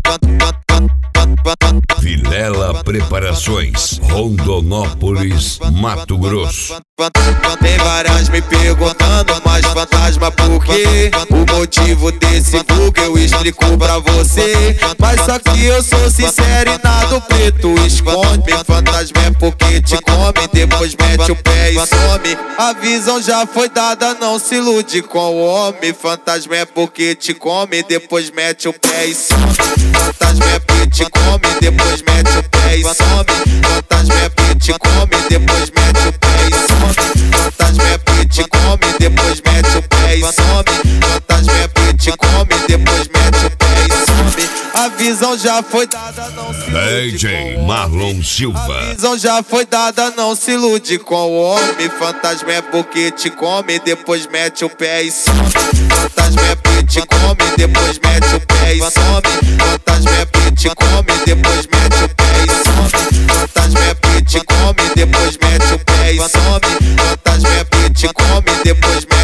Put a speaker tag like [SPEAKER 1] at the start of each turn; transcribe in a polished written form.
[SPEAKER 1] Vilela Preparações, Rondonópolis, Mato Grosso.
[SPEAKER 2] Tem várias me perguntando, mas fantasma por quê? O motivo desse bug eu explico pra você. Mas só que eu sou sincero e nada preto esconde. Fantasma é porque te come, depois mete o pé e some. A visão já foi dada, não se ilude com o homem. Fantasma é porque te come, depois mete o pé e some. Fantasma é porque te come, depois mete o pé e some. Fantasma é porque te come, depois mete o pé e some. Fantasma é porque te come, depois mete o pé e some. Fantasma é porque te come, depois mete o pé e some. A visão já foi dada, não se ilude
[SPEAKER 1] DJ Marlon Silva.
[SPEAKER 2] A visão já foi dada, não se ilude com o homem. Fantasma é porque te come, depois mete o pé e some. Fantasma é porque te come, depois mete o pé e some. Fantasma é porque te come, depois mete o pé e some. Fantasma é porque te come, depois mete o pé e some. Fantasma é porque te come, depois mete